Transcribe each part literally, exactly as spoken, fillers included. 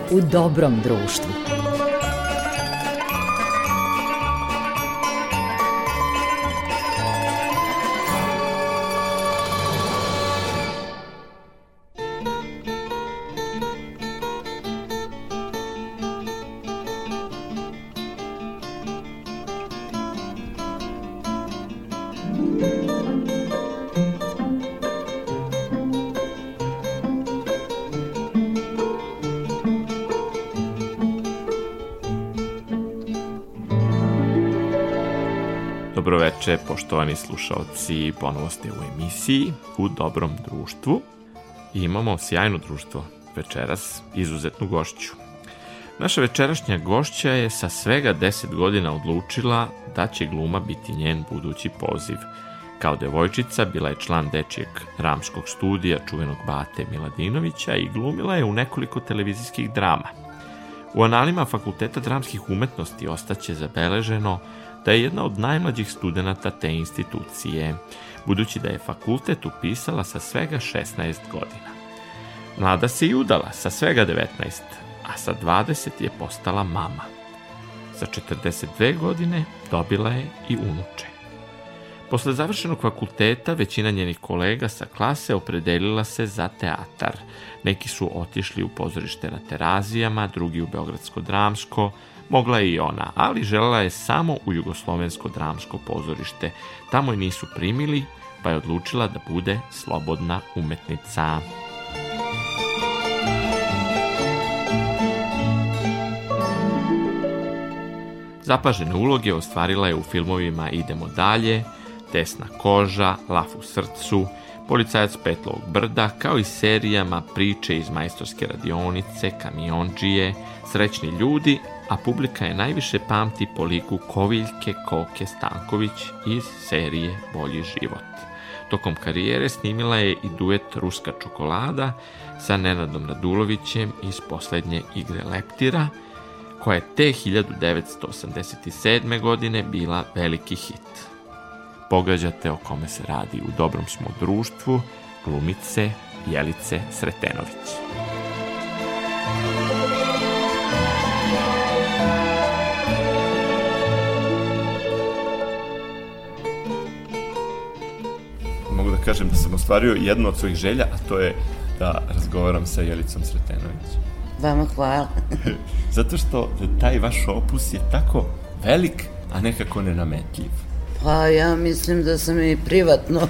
u dobrom društvu. Dobroveče, poštovani slušalci, ponovo ste u emisiji U dobrom društvu. I imamo sjajno društvo večeras, izuzetnu gošću. Naša večerašnja gošća je sa svega deset godina odlučila da će gluma biti njen budući poziv. Kao devojčica bila je član dečijeg dramskog studija čuvenog Bate Miladinovića i glumila je u nekoliko televizijskih drama. U analima Fakulteta dramskih umetnosti ostaće zabeleženo da je jedna od najmlađih studenata te institucije, budući da je fakultet upisala sa svega šesnaest godina. Mlada se i udala sa svega devetnaest, a sa dvadeset je postala mama. Sa četrdeset dve godine dobila je i unuče. Posle završenog fakulteta, većina njenih kolega sa klase opredelila se za teatar. Neki su otišli u pozorište na Terazijama, drugi u Beogradsko dramsko, mogla je i ona, ali želela je samo u Jugoslovensko dramsko pozorište. Tamo je nisu primili, pa je odlučila da bude slobodna umetnica. Zapažene uloge ostvarila je u filmovima Idemo dalje, Tesna koža, Laf u srcu, Policajac Petlovog brda, kao i serijama Priče iz majstorske radionice, Kamiondžije, Srećni ljudi, a publika je najviše pamti po liku Koviljke Koke Stanković iz serije Bolji život. Tokom karijere snimila je i duet Ruska čokolada sa Nenadom Radulovićem iz poslednje Igre leptira, koja je te hiljadu devetsto osamdeset sedme. godine bila veliki hit. Pogađate o kome se radi, u dobrom smo društvu glumice Jelice Sretenović. Mogu da kažem da sam ostvario jednu od svojih želja, a to je da razgovaram sa Jelicom Sretenović. Vama hvala. Zato što taj vaš opus je tako velik, a nekako nenametljiv. Pa ja mislim da sam i privatno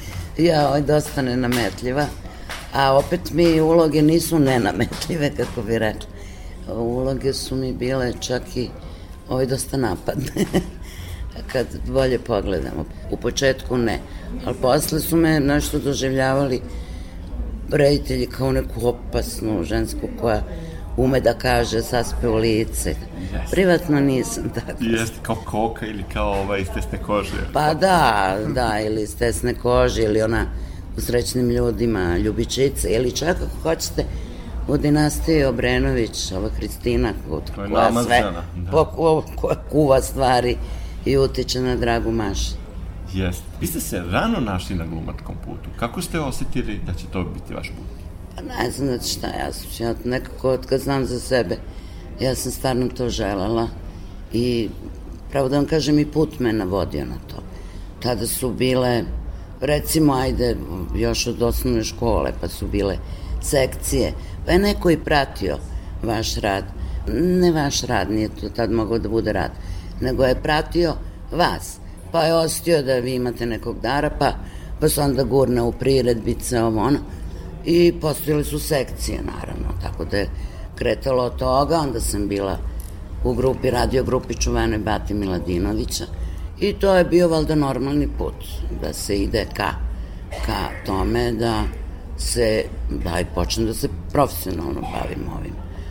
ja dosta nenametljiva, a opet mi uloge nisu nenametljive, kako bi rekla. Uloge su mi bile čak i ovaj dosta napadne, kad bolje pogledamo. U početku ne, ali posle su me nešto doživljavali reditelji kao neku opasnu žensku koja ume da kaže, saspe u lice. Yes. Privatno nisam tako. Jeste, kao Koka ili kao ova iz Tesne kože. Pa da, da, ili iz Tesne kože, ili ona u Srećnim ljudima, Ljubičica, ili čak ako hoćete u dinastiji Obrenović, ova Kristina, koja sve po, koja kuva stvari i utiče na Dragu Maši. Jeste. Vi ste se rano našli na glumačkom putu. Kako ste osetili da će to biti vaš put? Pa ne znam, znači šta, ja sam ja nekako, od kad znam za sebe, ja sam stvarno to želela i pravo da vam kažem i put me navodio na to. Tada su bile, recimo, ajde, još od osnovne škole, pa su bile sekcije, pa je neko i pratio vaš rad. Ne vaš rad, nije to tad mogao da bude rad, nego je pratio vas, pa je ostio da vi imate nekog dara, pa, pa se onda gurne u priredbice, ovo ono. I postojile su sekcije, naravno, tako da je kretalo od toga. Onda sam bila u grupi, radio grupi čuvenoj Bate Miladinovića i to je bio valjda normalni put, da se ide ka, ka tome da se, da i počnem da se profesionalno bavim ovim.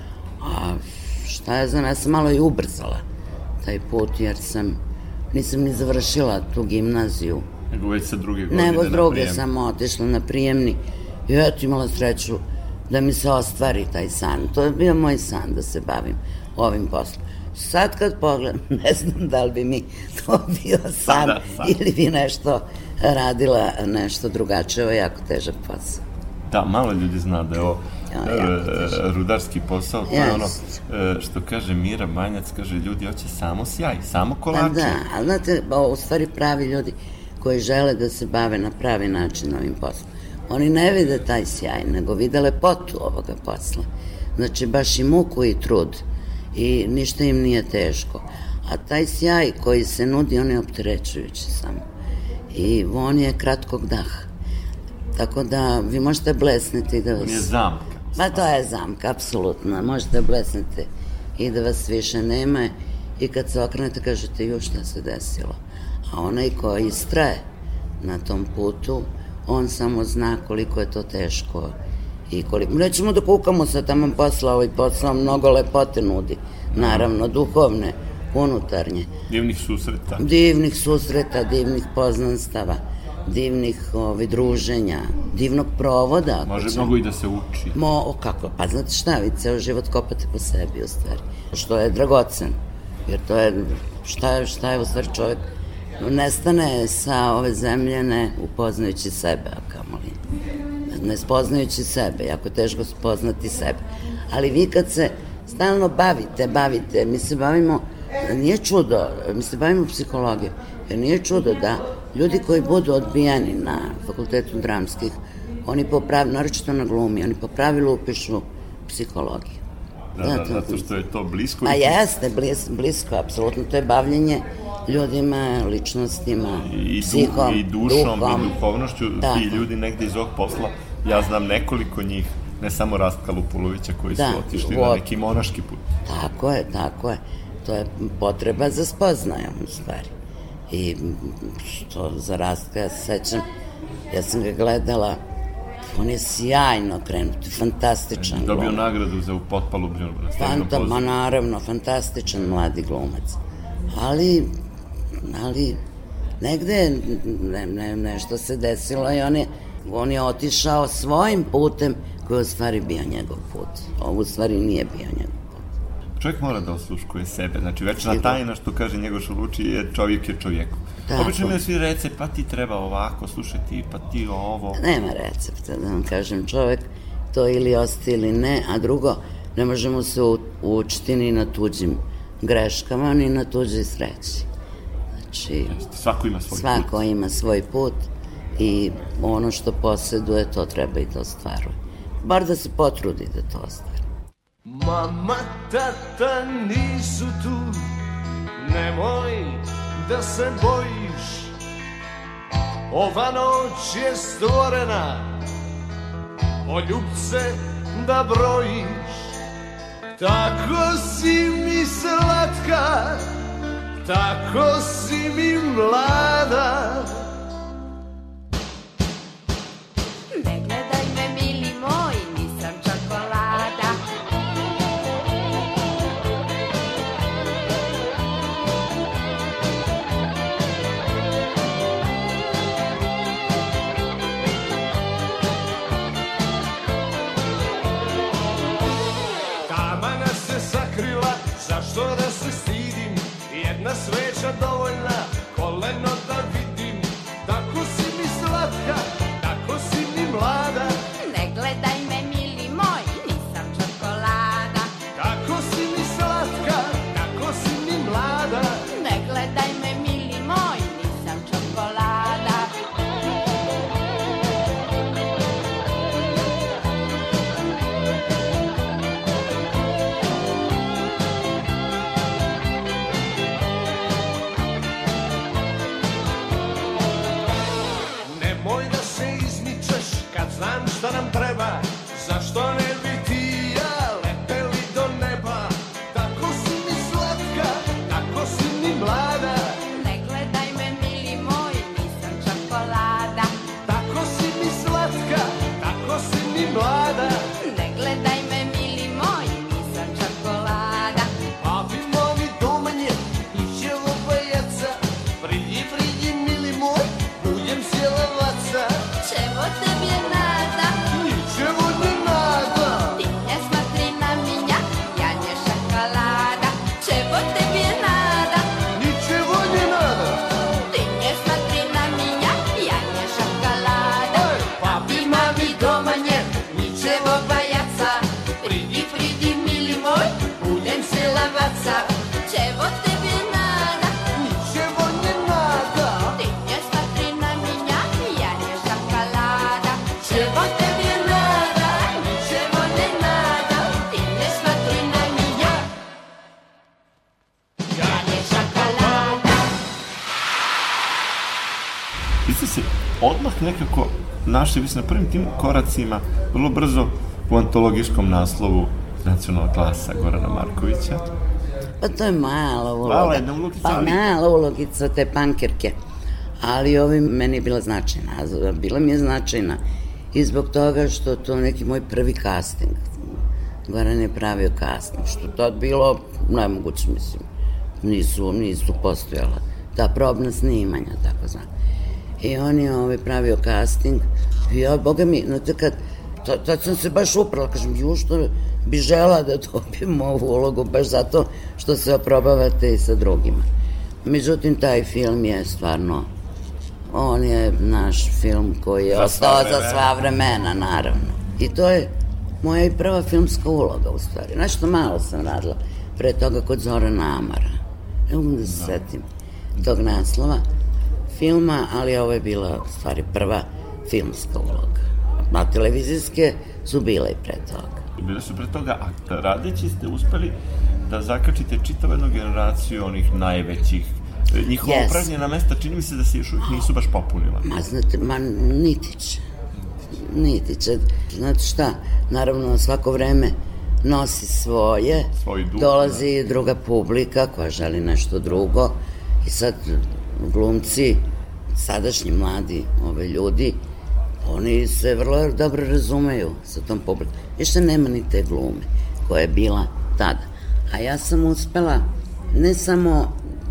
A šta je znam, ja sam malo i ubrzala taj put, jer sam, nisam ni završila tu gimnaziju. Nego već sa druge godine Nego na druge prijem. sam otišla na prijemni i eto imala sreću da mi se ostvari taj san. To je bio moj san, da se bavim ovim poslom. Sad kad pogledam, ne znam da li bi mi to bio san sada, sada. ili bi nešto radila nešto drugačije. Ovo je jako težak posao. Da, malo ljudi zna da je ovo rudarski posao, to je ono što kaže Mira Manjac, kaže ljudi hoće samo sjaj, samo kolače. Pa da, ali znate, u stvari pravi ljudi koji žele da se bave na pravi način ovim poslom, oni ne vide taj sjaj, nego vide lepotu ovoga posla. Znači, baš i muku i trud i ništa im nije teško. A taj sjaj koji se nudi, on je opterećujući samo. I on je kratkog daha. Tako da vi možete blesniti da vas... On je zamka. Pa to je zamka, apsolutno. Možete blesniti i da vas više nema i kad se okrenete kažete ju šta se desilo. A onaj ko istraje na tom putu, on samo zna koliko je to teško i koliko... Nećemo da kukamo sa tamo posla, ovaj posao mnogo lepote nudi. Naravno, duhovne, unutarnje. Divnih susreta. Divnih susreta, divnih poznanstava, divnih ovi, druženja, divnog provoda. Može ćemo... mnogo i da se uči. Mo, o, kako? Pa znate šta, vi ceo život kopate po sebi u stvari. Što je dragocen. Jer to je, šta je, šta je u stvari čovjek nestane sa ove zemlje ne upoznajući sebe, a kamoli. Ne spoznajući sebe, jako teško spoznati sebe. Ali vi kad se stalno bavite, bavite, mi se bavimo, nije čudo, mi se bavimo psihologijom, jer nije čudo da ljudi koji budu odbijani na fakultetu dramskih, oni po pravilu, naročito na glumi, oni po pravilu upišu psihologiju. Da, da, zato što je to blisko. A jeste, blis, blisko, apsolutno, to je bavljenje ljudima, ličnostima, I, psihom, i dušom, duhom. I duhovnošću, da. Ti ljudi negde iz ovog posla, ja znam nekoliko njih, ne samo Rastka Lupulovića koji da, su otišli o... na neki monaški put. Tako je, tako je. To je potreba za spoznajom, u stvari. I što za Rastka, ja se sećam, ja sam ga gledala, on je sjajno krenut, fantastičan glumac. Dobio nagradu za potpalubljenu nastavljenu Fanta, ma naravno, fantastičan mladi glumac. Ali, ali, negde ne, ne, nešto se desilo i on je, on je otišao svojim putem koji je u stvari bio njegov put. Ovo u stvari nije bio njegov put. Čovjek mora da osluškuje sebe. Znači, večna tajna, što kaže njegov Šoluči, je čovjek je čovjeku. Tako. Obično imaju svi recept, pa ti treba ovako, slušaj ti, pa ti ovo. Nema recepta, da vam kažem, čovjek to ili ostaje ili ne, a drugo, ne možemo se učiti ni na tuđim greškama, ni na tuđoj sreći. Znači, svako ima svoj svako put. Svako ima svoj put i ono što posjeduje, to treba i da ostvaruje. Bar da se potrudi da to ostvari. Mama, tata nisu tu, nemoj da se bojiš, ova noć je stvorena, poljubce da brojiš. Tako si mi slatka, tako si mi mlada. Ne gledaj me, mili moj, nisam čokolada. Tamana se sakrila, zašto da se stidim, jedna sveća dovoljna, koleno da vidim. Tako si mi slatka, tako si mi mlada. Ne gledaj me, mili moj, nisam čokolada. Tako si mi slatka, tako si mi mlada. Ne gledaj me, mili moj, nisam čokolada. Nemoj da se izmičeš kad znam šta nam treba, zašto ne bi ti i ja leteli do neba. Tako si mi slatka, tako si mi mlada. Ne gledaj me, mili moj, nisam čokolada. Tako si mi slatka, tako si mi mlada. Ne gledaj me, mili moj, nisam čokolada. Papi momi domanje, ićemo pajaca. Pridi, pridi, mili moj, budem sjela vaca. Čevo tebi nada, Ničevo ne nada. ti ne smatri na minja, ja nje šokolada. Čevo tebi nada, Ničevo ne nada. ti ne smatri na minja, ja nje šokolada. Papi, mami, domanje, ničevo pajaca. odmah nekako našli, mislim, na prvim tim koracima, vrlo brzo u antologijskom naslovu Nacionalna klasa Gorana Markovića. Pa to je mala uloga. Mala jedna ulogica, pa ali... mala ulogica te pankirke. Ali ovi meni je bila značajna. Bila mi je značajna i zbog toga što to neki moj prvi casting. Goran je pravio casting, što tad bilo nemoguće, mislim. Nisu, nisu postojala ta probna snimanja, tako znam. I on je ovaj pravio casting i ja, boga mi, znate kad, tad sam se baš uprala, kažem, ju što bi žela da dobijem ovu ulogu, baš zato što se oprobavate i sa drugima. Međutim, taj film je stvarno, on je naš film koji je ostao za sva vremena, naravno. I to je moja i prva filmska uloga, u stvari. Nešto malo sam radila pre toga kod Zorana Amara. Ne mogu da se setim tog naslova filma, ali ovo je bila, u stvari, prva filmska uloga. A televizijske su bile i pre toga. Bile su pre toga, a radeći ste uspeli da zakačite čitavu jednu generaciju onih najvećih. Njihova yes. upravljena mesta, čini mi se da se još uvijek nisu baš popunila. Ma, znate, ma niti će. Niti će. Znate šta, naravno, svako vreme nosi svoje, duh, dolazi da. druga publika koja želi nešto drugo i sad glumci, sadašnji mladi ove ljudi, oni se vrlo dobro razumeju sa tom publikom. Više nema ni te glume koja je bila tada. A ja sam uspela, ne samo,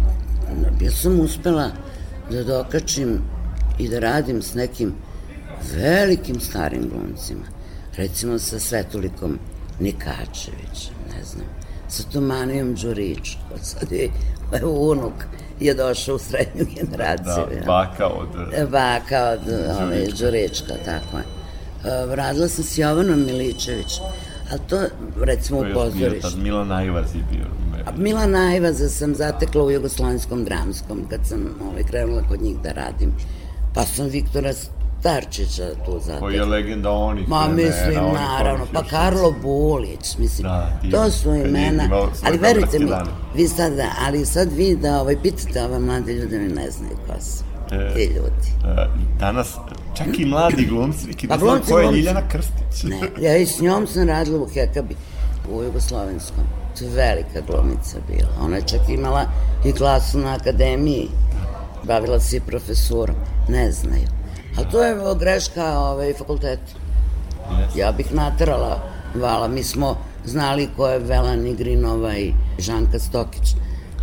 ja sam uspela da dokačim i da radim s nekim velikim starim glumcima. Recimo sa Svetolikom Nikačevićem, ne znam, sa Tomanijom Đuričkom, sad je unuk je došao u srednju generaciju. Da, baka od... Baka od ove, Đurička, tako je. Radila sam s Jovanom Miličevićem, ali to, recimo, u pozorištu. To je Milan Ajvaz je bio. Milan Ajvaza sam zatekla u Jugoslovenskom dramskom, kad sam ovaj, krenula kod njih da radim. Pa sam Viktora Starčića tu zatekla. Koji je legenda onih. Ma, mislim, naravno, pa Karlo Bulić, mislim, to su imena, ali verujte mi, vi sad, ali sad vi da ovaj, pitate ove mlade ljude, mi ne znaju ko su ti ljudi. Danas, čak i mladi glumci, neki ne znam ko je Ljiljana Krstić. Ne, ja i s njom sam radila u Hekabi, u Jugoslovenskom. To je velika glumica bila. Ona je čak imala i klasu na akademiji, bavila se i profesorom, ne znaju. Ali to je greška ovaj, fakulteta. Yes. Ja bih naterala, vala, mi smo znali ko je Velan Igrinova i Žanka Stokić.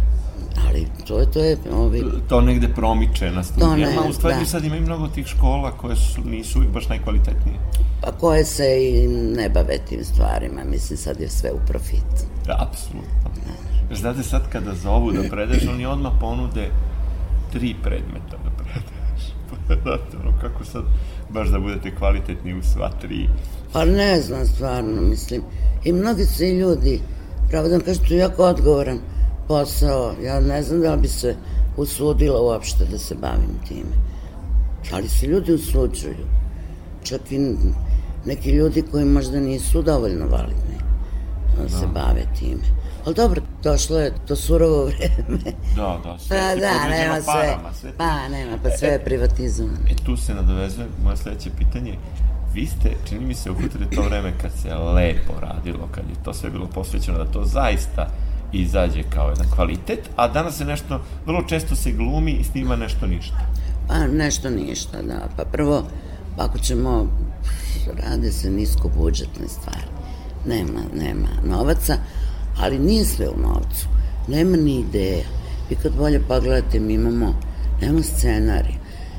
Ali to je, to je... Ovi... To negde promiče na studijama, u stvari da. Sad ima i mnogo tih škola koje su, nisu uvijek baš najkvalitetnije. Pa koje se i ne bave tim stvarima, mislim sad je sve u profitu. Da, apsolutno. Da. Znate, sad kada zovu da predeš, oni odmah ponude tri predmeta da predeš. Znate, ono, kako sad baš da budete kvalitetni u sva tri? Pa ne znam, stvarno, mislim. I mnogi se i ljudi, pravo da vam kažem, to je jako odgovoran posao. Ja ne znam da li bi se usudila uopšte da se bavim time. Ali se ljudi usuđuju. Čak i neki ljudi koji možda nisu dovoljno validni da se bave time. Ali dobro, došlo je to surovo vreme. Da, da, sve pa, si da, podređeno parama. Sve, pa, nema, pa sve je privatizovano. E, tu se nadovezuje moje sledeće pitanje. Vi ste, čini mi se, uhvatili to vreme kad se lepo radilo, kad je to sve bilo posvećeno, da to zaista izađe kao jedan kvalitet, a danas se nešto, vrlo često se glumi i snima nešto ništa. Pa, nešto ništa, da. Pa prvo, ako ćemo, rade se niskobudžetne stvari. Nema, nema novaca, ali nije sve u novcu. Nema ni ideja. Vi kad bolje pogledate, mi imamo, nema scenarija.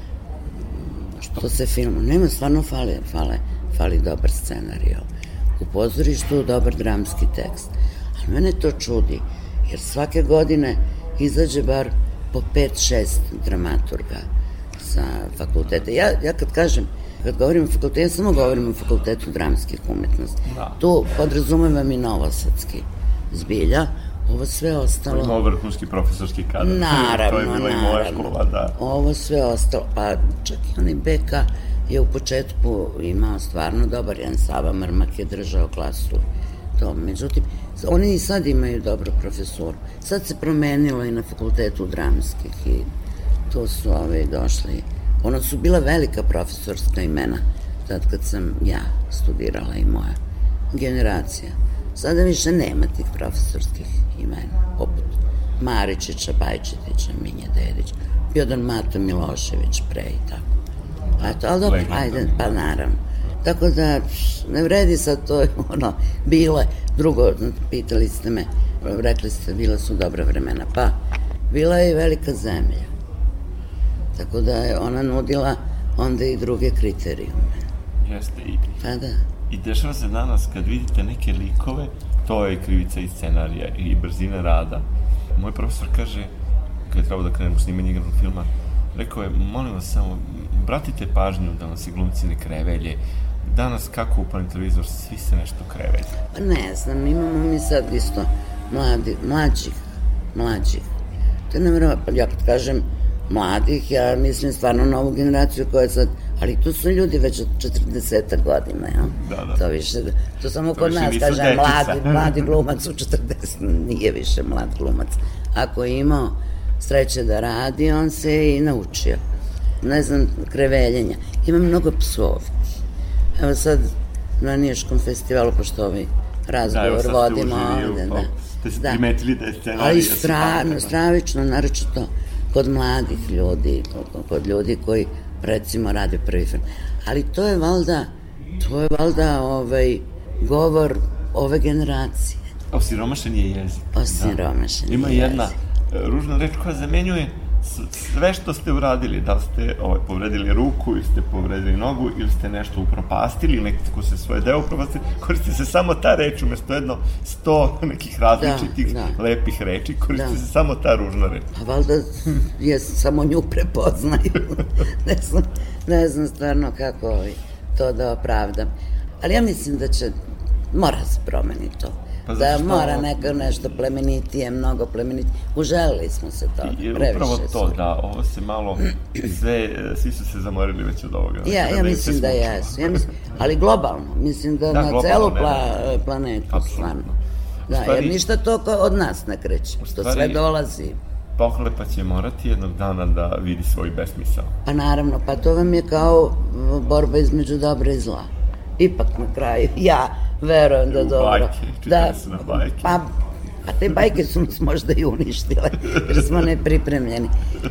Što se filmu, nema, stvarno fali, fali, fali dobar scenarij. U pozorištu dobar dramski tekst. Ali mene to čudi, jer svake godine izađe bar po pet šest dramaturga sa fakulteta. Ja, ja kad kažem, kad govorim o fakultetu, ja samo govorim o fakultetu dramskih umetnosti. Da. Tu podrazumevam i novosadski zbilja, ovo sve ostalo... Imao vrhunski profesorski kadar. Naravno, to je bila naravno. I moja škola, da. Ovo sve ostalo, pa čak i onaj Beka je u početku imao stvarno dobar, jedan Sava Mrmak je držao klasu. To, međutim, oni i sad imaju dobro profesoru. Sad se promenilo i na fakultetu dramskih i tu su ove došli Ono su bila velika profesorska imena, tad kad sam ja studirala i moja generacija. Sada više nema tih profesorskih imena, poput Maričića, Bajčetića, Minje Dedić, Jodan Mato Milošević pre i tako. Eto, ali dobro, ajde, pa naravno. Tako da, ne vredi sad to, ono, bilo je. Drugo, pitali ste me, rekli ste, bila su dobra vremena. Pa, bila je i velika zemlja. Tako da je ona nudila onda i druge kriterijume. Jeste, i, Pa da. i dešava se danas kad vidite neke likove, to je krivica i scenarija i brzina rada. Moj profesor kaže, kad je trebao da krenemo snimanje igranog filma, rekao je, molim vas samo, obratite pažnju da nam se glumci ne krevelje. Danas, kako upalim televizor, svi se nešto krevelje. Pa ne znam, imamo mi sad isto mladi, mlađih, mlađih. To je nevjerojatno, pa ja kad kažem mladih, ja mislim stvarno novu generaciju koja je sad, ali tu su ljudi već od četrdeset godina, ja? Da, da. To više, to samo To kod više nas nisu kaže dečica. mladi, mladi glumac u četrdeset, nije više mlad glumac. Ako je imao sreće da radi, on se i naučio. Ne znam, kreveljenja. Ima mnogo psovki. Evo sad, na Niškom festivalu, pošto ovaj razgovor Da, vodimo ovde, ovde, da. Ste da. primetili da je scenarij... Ali da se stra, pamte, da. stravično, naročito kod mladih ljudi, kod ljudi koji, recimo, rade prvi film. Ali to je valjda, to je valjda ovaj, govor ove generacije. Osiromašen je jezik. Osiromašen Da. Ima je jedna jezik. e, ružna reč koja zamenjuje s- sve što ste uradili. Da li ste ovaj, povredili ruku, ili ste povredili nogu, ili ste nešto upropastili, ili neko se svoje deo upropastili. Koristi se samo ta reč, umesto jedno sto nekih različitih Da, da. lepih reči, koristi Da. se samo ta ružna reč. A valjda je samo nju prepoznaju. ne znam, ne znam stvarno kako ovaj, to da opravdam. Ali ja mislim da će, mora se promeni to. Pa Da zato što- mora neko nešto plemenitije, mnogo plemenitije. Uželili smo se toga, I previše upravo to, smo. da, ovo se malo, sve, e, svi su se zamorili već od ovoga. Ja, Dakle, ja im mislim se da smučilo. jesu. Ja mislim, ali globalno, mislim da, Da, na globalno, celu ne, pla, ne, ne. planetu, Apsolutno. stvarno. U Da, stvari- jer ništa to ko- od nas ne kreće, što stvari- sve dolazi. Pohlepa će morati jednog dana da vidi svoj besmisao. Pa naravno, pa to vam je kao borba između dobra i zla. Ipak na kraju, ja verujem da U dobro. bajke, čitali su na bajke. Pa, pa te bajke su nas možda i uništile, jer smo nepripremljeni.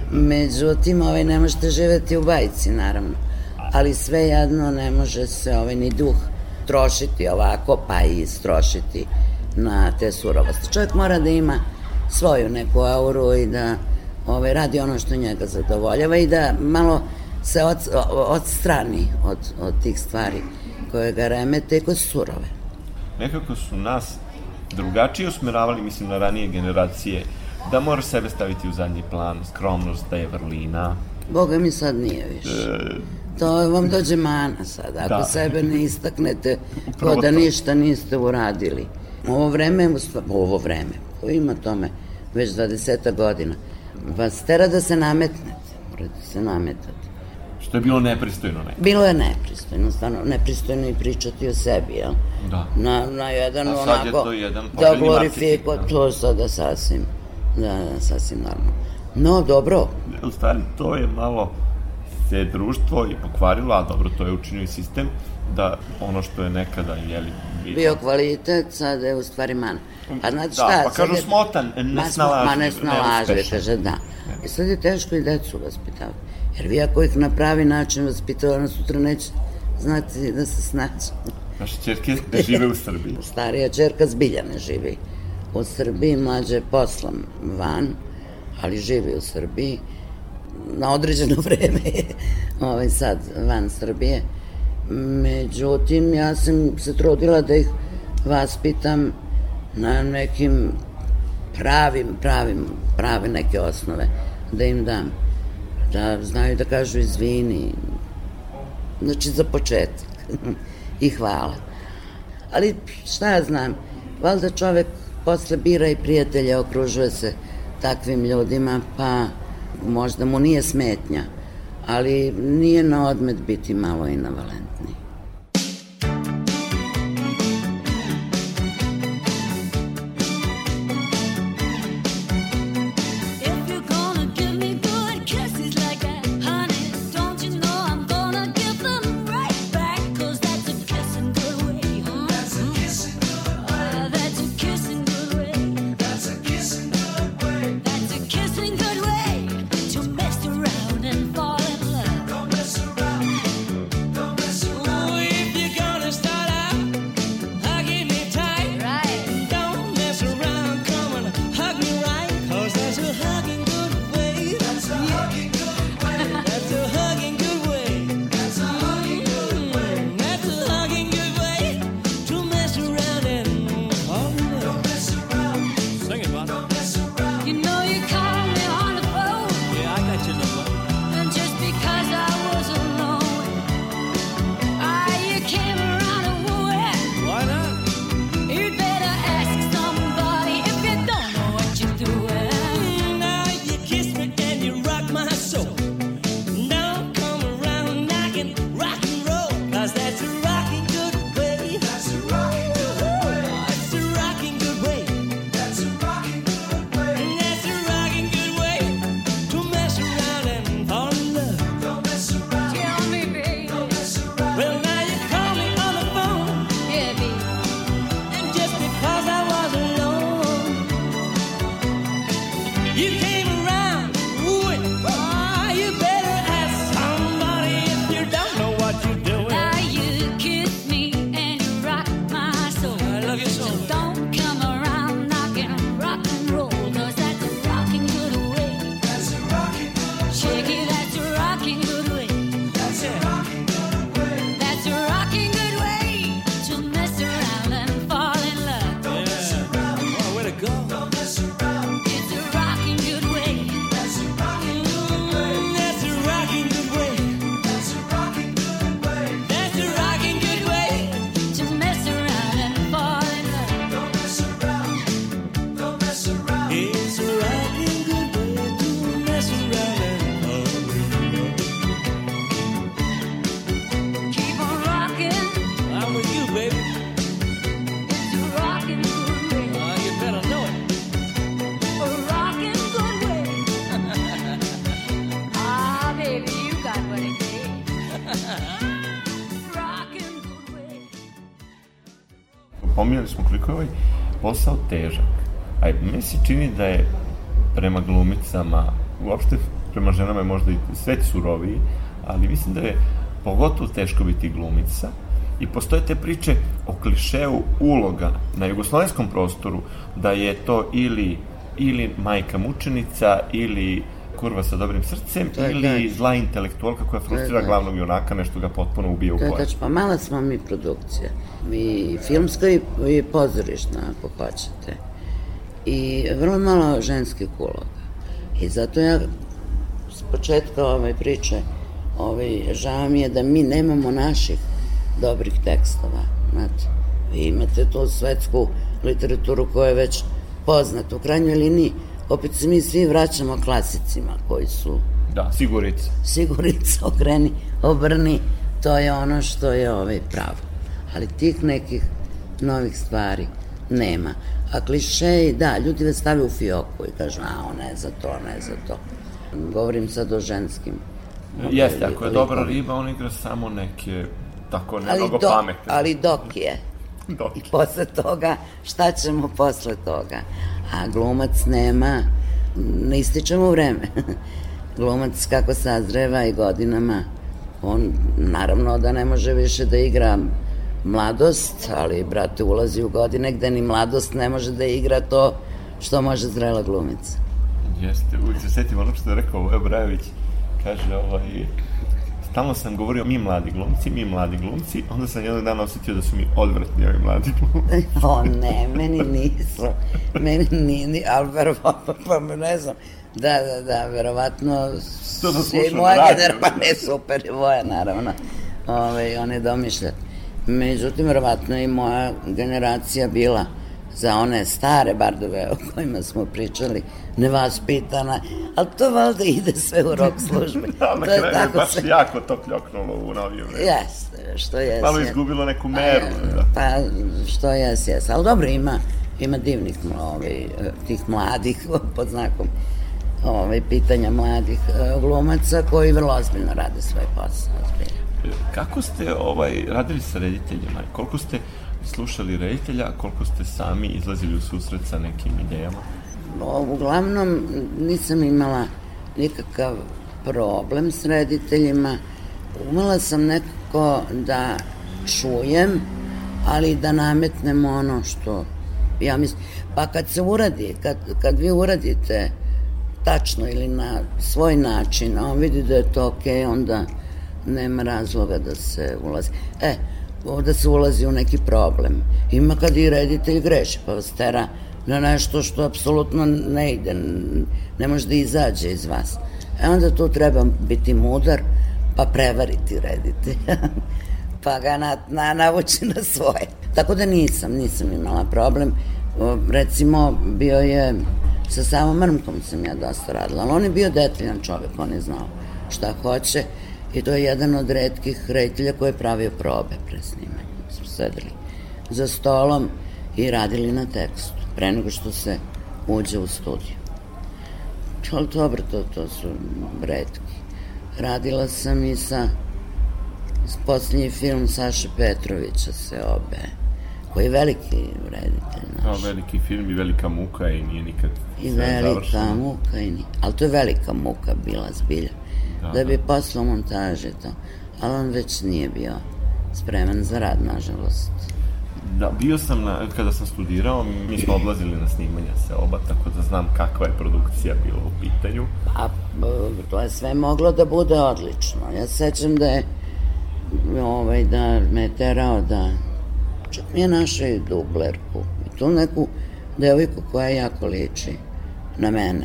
Međutim, ovaj, ne možete živeti u bajci, naravno. Ali sve jedno ne može se ovaj, ni duh trošiti ovako, pa i istrošiti na te surovosti. Čovjek mora da ima svoju neku auru i da ovaj, radi ono što njega zadovoljava i da malo se od, odstrani od, od tih stvari koje ga remete i koje su surove. Nekako su nas drugačije usmeravali, mislim, na ranije generacije, da mora sebe staviti u zadnji plan, skromnost, da je vrlina. Boga mi sad nije više. E, To vam dođe mana sad, ako Da. sebe ne istaknete Upravo ko da to. ništa niste uradili. Ovo vreme, ovo vreme, ko ima tome već dvadeseta godina, vas tera da se nametnete, morate se nametati. što je bilo nepristojno nekako. Bilo je nepristojno, stvarno nepristojno i pričati o sebi, jel? Da. Na, na jedan A sad je onako, to jedan da poželjni glorifiko, marketing, da. to je sada sasvim, da, da, sasvim normalno. No, dobro, U stvari, to je malo se društvo i pokvarilo, a dobro, to je učinio i sistem, da ono što je nekada, jeli, bilo. bio kvalitet, sad je u stvari mana. A znate Da, šta? pa sad kažu je- smotan, Ma, nesnalažljiv, Ma nesnalažljiv, neuspešan. kaže, da. I sad je teško i decu vaspitavati. Jer vi ako ih na pravi način vaspitava, ona sutra neće znati da se snađe. Naše čerke ne žive u Srbiji. Starija čerka zbilja ne živi u Srbiji, mlađa je poslom van, ali živi u Srbiji na određeno vreme ovaj sad van Srbije. Međutim, ja sam se trudila da ih vaspitam na nekim pravim, pravim, prave neke osnove, da im dam, da znaju da kažu izvini, znači za početak i hvala. Ali šta ja znam, valjda čovek posle bira i prijatelja, okružuje se takvim ljudima, pa možda mu nije smetnja, ali nije na odmet biti malo inavalentni. If you're gonna give me good kisses like that, honey, don't you pominjali smo koliko je ovaj posao težak. Aj, meni se čini da je prema glumicama, uopšte prema ženama je možda i svet suroviji, ali mislim da je pogotovo teško biti glumica i postoje te priče o klišeu uloga na jugoslovenskom prostoru, da je to ili, ili majka mučenica, ili kurva sa dobrim srcem, ili tač. Zla intelektualka koja frustrira glavnog junaka, nešto ga potpuno ubije u pojavu. To je tač, pa mala smo mi produkcija. I filmska i, i pozorišna, ako hoćete. I vrlo malo ženskih uloga. I zato ja s početka ove priče ovaj, žao mi je da mi nemamo naših dobrih tekstova. Znate, vi imate tu svetsku literaturu koja je već poznata. U krajnjoj liniji opet se mi svi vraćamo klasicima koji su... Da, Sigurica. Sigurica, okreni, obrni, to je ono što je ovaj pravo. Ali tih nekih novih stvari nema. A klišeji, da, ljudi vas stavljaju u fioku i kažu, a, on ne za to, ne za to. Govorim sad o ženskim. Jeste, ako je dobra riba, on igra samo neke, tako ne mnogo pametne. Ali dok je. Dok. I posle toga, šta ćemo posle toga? A glumac nema, ne ističemo vreme. Glumac kako sazreva i godinama, on naravno da ne može više da igra mladost, ali, brate, ulazi u godine gde ni mladost ne može da igra to što može zrela glumica. Jeste, uvijek se setim ono što je rekao Voja Brajević, kaže, ovaj, stalno sam govorio mi mladi glumci, mi mladi glumci, onda sam jednog dana osetio da su mi odvratni ovi mladi glumci. O ne, meni nisu, meni nije, ali verovatno, pa ne znam, da, da, da, verovatno, i moja generacija, pa ne, super, i Voja, naravno, ove, on je domišljat. Međutim, verovatno i moja generacija bila za one stare bardove o kojima smo pričali, nevaspitana, ali to valjda ide sve u rok službe. Da, na kraju je baš sve... jako to kljoknulo u novije vreme. Jeste, što jes. Malo izgubilo neku meru. Pa, da. pa što jes, jes. Ali dobro, ima, ima divnih ovaj, tih mladih, pod znakom ovaj, pitanja mladih glumaca koji vrlo ozbiljno rade svoj posao. Ozbiljno. Kako ste ovaj, radili sa rediteljima? Koliko ste slušali reditelja, a koliko ste sami izlazili u susret sa nekim idejama? O, uglavnom nisam imala nikakav problem s rediteljima. Umela sam nekako da čujem, ali da nametnem ono što ja mislim. Pa kad se uradi, kad, kad vi uradite tačno ili na svoj način, a on vidi da je to okej, onda nema razloga da se ulazi. E, da se ulazi u neki problem. Ima kad i reditelj greši, pa vas tera na nešto što apsolutno ne ide, ne može da izađe iz vas. E onda tu treba biti mudar, pa prevariti reditelja, pa ga na, na, navući na svoje. Tako da nisam, nisam imala problem. O, recimo, bio je, sa Savom Mrmkom sam ja dosta radila, ali on je bio detaljan čovek, on je znao šta hoće. I to je jedan od retkih reditelja koji je pravio probe pre snimanja. Smo sedeli za stolom i radili na tekstu, pre nego što se uđe u studiju. Ali dobro, to, to su retki. Radila sam i sa posljednji film Saše Petrovića, Seobe, koji je veliki reditelj naš. Kao veliki film i velika muka i nije nikad I velika završeno. muka, i nije. Ali to je velika muka bila zbilja. Da, da bi da. Poslao montaže to, ali on već nije bio spreman za rad, nažalost. Da, bio sam, na, kada sam studirao, mi smo odlazili na snimanja Seoba, tako da znam kakva je produkcija bila u pitanju. A to je sve moglo da bude odlično. Ja sećam da je, ovaj, da me je terao da, čak mi je našao i dublerku, i tu neku devojku koja jako liči na mene.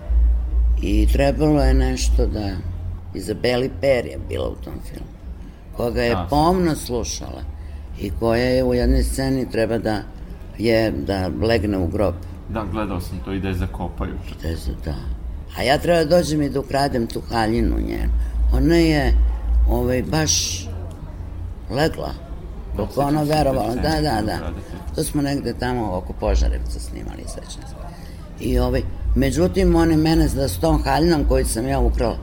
I trebalo je nešto da Izabeli Per je bila u tom filmu, koga je pomno slušala i koja je u jednoj sceni treba da je, da legne u grob. Da, gledao sam to i da je zakopaju. Da je, da. A ja treba da dođem i da ukradem tu haljinu njenu. Ona je ovaj, baš legla, koliko ona verovala. Da, da, da. To smo negde tamo oko Požarevca snimali, sećam se. I ovaj, međutim, oni mene da s tom haljinom koju sam ja ukrala,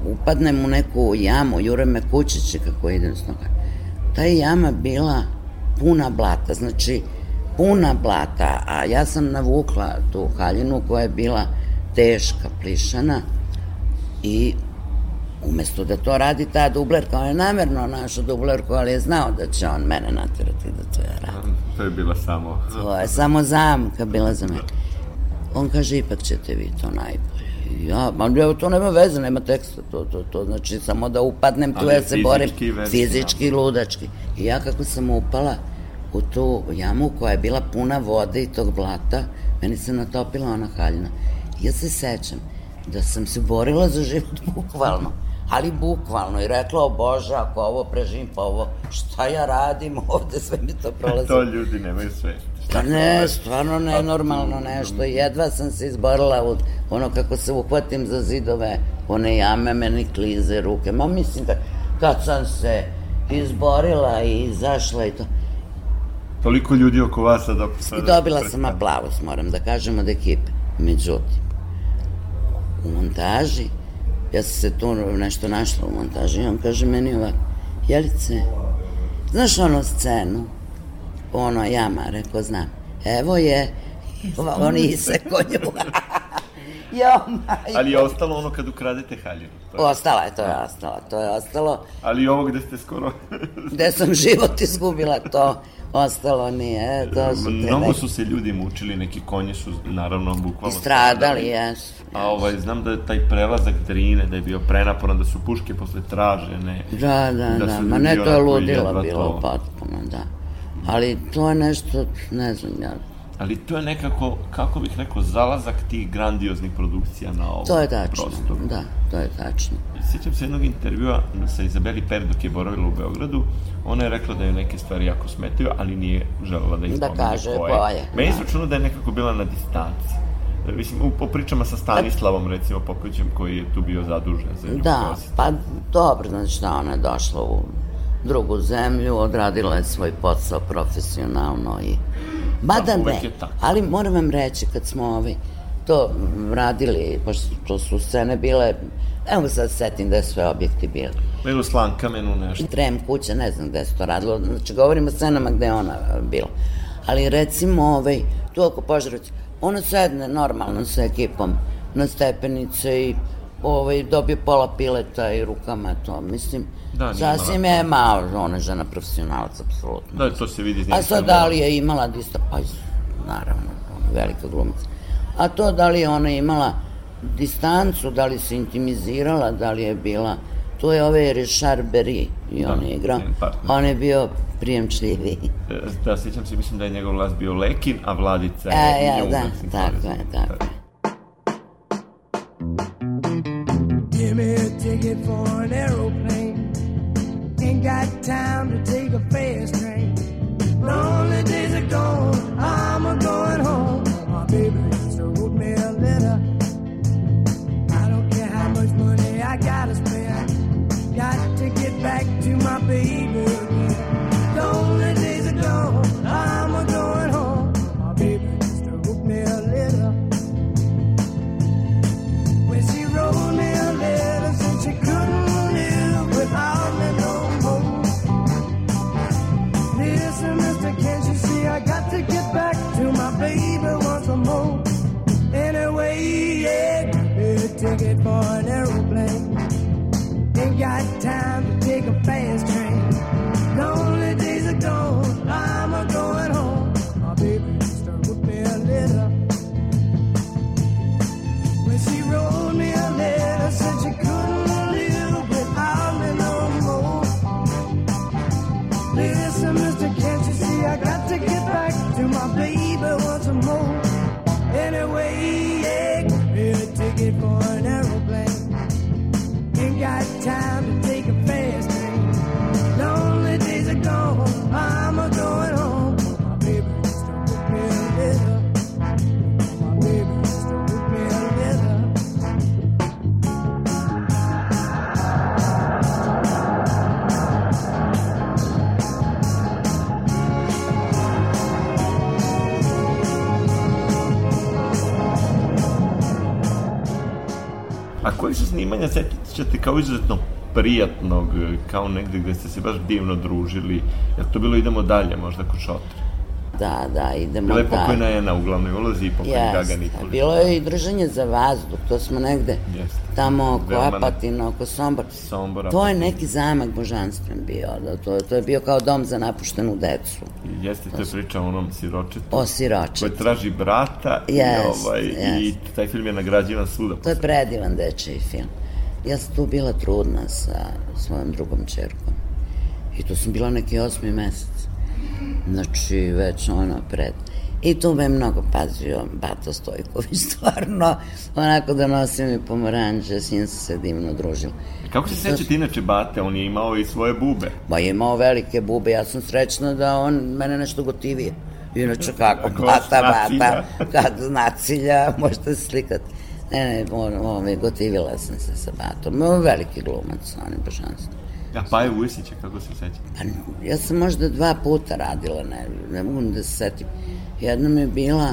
upadnem u neku jamu, jure me kućiće kako idem s toga. Ta je jama bila puna blata, znači puna blata, a ja sam navukla tu haljinu koja je bila teška, plišana i umesto da to radi ta dublerka, on je namerno našao dublerku, ali je znao da će on mene natirati da to ja radim. To je bila samo... To je samo zamka bila za mene. On kaže, ipak ćete vi to najbolje. Ja, ma to nema veze, nema teksta, to, to, to, znači samo da upadnem tu, ja se borim fizički, ludački. I ja kako sam upala u tu jamu koja je bila puna vode i tog blata, meni se natopila ona haljina. Ja se sećam da sam se borila za život bukvalno, ali bukvalno i rekla, o Bože, ako ovo preživim, pa ovo, šta ja radim ovde, sve mi to prolazi. To ljudi nemaju sve. Pa ne, stvarno nenormalno nešto. Jedva sam se izborila od ono kako se uhvatim za zidove, one jame, meni klize ruke. Ma mislim da kad sam se izborila i izašla i to... Toliko ljudi oko vas sada... I dobila sam aplauz, moram da kažem, od ekipe. Međutim, u montaži, ja sam se tu nešto našla u montaži i on kaže meni ovako, Jelice, znaš ono scenu? Ono, jama, rekao, znam. Evo je, on iseko nju. Jo, ali je ostalo ono kad ukradete haljinu? Ostala je, to je ostalo, to je ostalo. Ali i ovo gde ste skoro... Gde sam život izgubila, to ostalo nije. To su Mnogo su se ljudi mučili, neki konji su, naravno, bukvalno... Stradali, jesu. A ovaj, znam da je taj prelazak Drine, da je bio prenaporan, da su puške posle tražene. Da, da, da, ma ne, to je ludilo bilo potpuno, da. Ali to je nešto, ne znam, ja... Ali to je nekako, kako bih rekao, zalazak tih grandioznih produkcija na ovom prostoru. To je tačno, prostoru. Da, to je tačno. Sjećam se jednog intervjua sa Izabeli Per dok je boravila u Beogradu. Ona je rekla da je neke stvari jako smetaju, ali nije želela da ih da pomene kaže koje. koje. Meni se učinilo da je nekako bila na distanci. Mislim, u, po pričama sa Stanislavom, recimo, Popovićem, koji je tu bio zadužen za nju. Da, pa dobro, znači da ona je došla u drugu zemlju, odradila je svoj posao profesionalno i... Mada ne, ali moram vam reći, kad smo ovaj, to radili, pošto to su scene bile, evo sad setim da je sve objekti bili. Bilo Slankamenu nešto. Trem kuća, ne znam gde se to radilo, znači govorimo o scenama gde je ona bila. Ali recimo, ovaj, tu oko Požarevca, ona sedne normalno sa ekipom na stepenice i ovaj, dobije pola pileta i rukama to, mislim, da, sasvim je malo, ona je žena profesionalac, apsolutno. Da, to se vidi iz njega. A sad da li je imala dista, pa naravno, velika glumica. A to da li je ona imala distancu, da li se intimizirala, da li je bila, to je ovaj Richard Berry i on je igrao, on je bio prijemčljiviji. Da, sjećam se, mislim da je njegov glas bio Lekin, a Vladica je... E, ja, da, tako je, tako je. Give me a ticket for an aeroplane. Ain't got time to take a fast train. Lonely days are gone, I'm a-going home. My baby just wrote me a letter. I don't care how much money I gotta spend. Got to get back to my baby again. Lonely days are gone, I'm a-going home. My baby just wrote me a letter. When she wrote me a letter, said she couldn't live without me no more. Listen, mister, can't you see I got to get back to my baby once more? Anyway, yeah, get a ticket for an aeroplane. Ain't got time to take a fast train. Lonely days are gone, I'm a-going home. My baby just wrote me a letter. When she wrote me a letter, said she couldn't live without me no more. Listen, mister, can't you see I got to get back to my baby once more? Anyway, yeah, get a ticket for an aeroplane. Ain't got time to take a fast train. Lonely days are gone, I'm a-going home. My baby just wrote me a letter. My baby just wrote me a letter. A koji su snimanja sećate kao izuzetno prijatnog, kao negde gde ste se baš divno družili. Je to bilo idemo dalje, možda kod Šotre? Da, da, idemo Bila dalje. je pokojna Ena u glavnoj ulozi i pokojni Gaga Nikolić. Bilo je i držanje za vazduh, to smo negde Jeste. tamo oko Veoma ne- Apatina, oko Sombora. Sombor, To je Apatin. neki zamak božanstven bio, da, to, to je bio kao dom za napuštenu decu. Jeste, to je priča o onom siročetu. O siročetu. Koji traži brata i, Jest, ovaj, i jest. taj film je nagrađivan svuda. To je predivan dečiji film. Ja sam tu bila trudna sa svojom drugom čerkom. I tu sam bila neki osmi mesec. Znači, već ono pred... I tu me mnogo pazio Bato Stojković, stvarno, onako da nosim i pomoranđe, s njim sam se divno družila. Kako se sećate inače Bate? On je imao i svoje bube. Ba je imao velike bube, ja sam srećna da on mene nešto gotivije. Inače kako, Kako Bata, nacilja. Bata, kad nacilja, možete se slikati. Ne, ne, on, on, gotivila sam se sa Batom. On je veliki glumac, on je božanstvo. A Paja Vujsića, kako se seća? Pa, ja sam možda dva puta radila, ne, ne mogu da se setim. Jednom je bila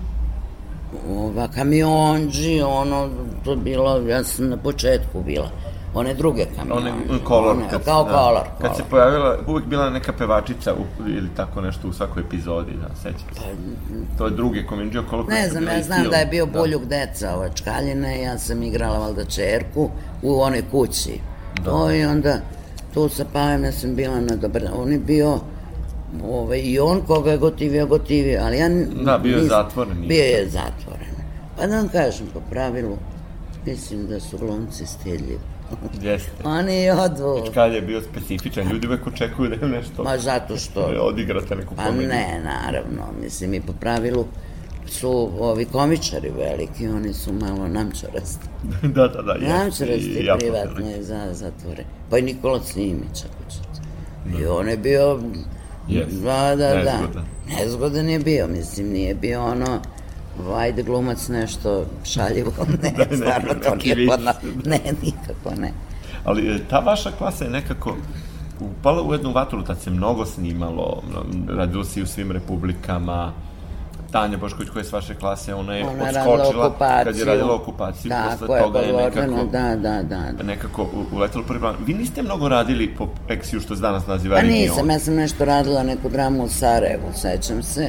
ova kamionđi, ono, to je bilo, ja sam na početku bila, one druge kamionđi. One kolor. One, kad, kao da, kolor. Kad kolor. se pojavila, uvijek bila neka pevačica u, ili tako nešto u svakoj epizodi, da, sećam se. To je drugi Komindžio kolor. Ne znam, ja znam da je bio Buljug deca, ova Čkaljina, i ja sam igrala valjda čerku u onoj kući. Da. To i onda, tu sa Pajem ja sam bila na dobar, on je bio, ovaj, i on koga je gotivio, gotivio, ali ja... Da, bio je nisam- zatvoren. Bio je zatvoren. Pa da vam kažem, po pravilu, mislim da su glumci stidljivi. Jeste. Oni odu... Čkalj je bio specifičan, ljudi uvek očekuju da je nešto... Ma zato što... Da odigrate neku Pa komediju. ne, naravno, mislim, i po pravilu su ovi komičari veliki, oni su malo namčarasti. da, da, da. jeste. Namčarasti I jako privatno veliki. je za zatvore. Pa i Nikola Simić, ako ćete. I on je bio... Jeste. Da, da, da. Nezgodan. Nezgodan je bio, mislim, nije bio ono... Ajde, glumac nešto šaljivo, ne, Da, ne, stvarno to neki nije podno... vic. Ne, nikako ne. Ali e, ta vaša klasa je nekako upala u jednu vatru, tad se mnogo snimalo, mno- radilo se i u svim republikama. Tanja Bošković koja je s vaše klase, ona je Ona je radila odskočila okupaciju. kad je radila okupaciju, Da, posle koja je toga je podvodena, nekako, da, da, da. da. nekako u- uletelo u prvi plan. Vi niste mnogo radili po Eksiju, što se danas naziva Pa Region. nisam, ja sam nešto radila, neku dramu u Sarajevu, sećam se.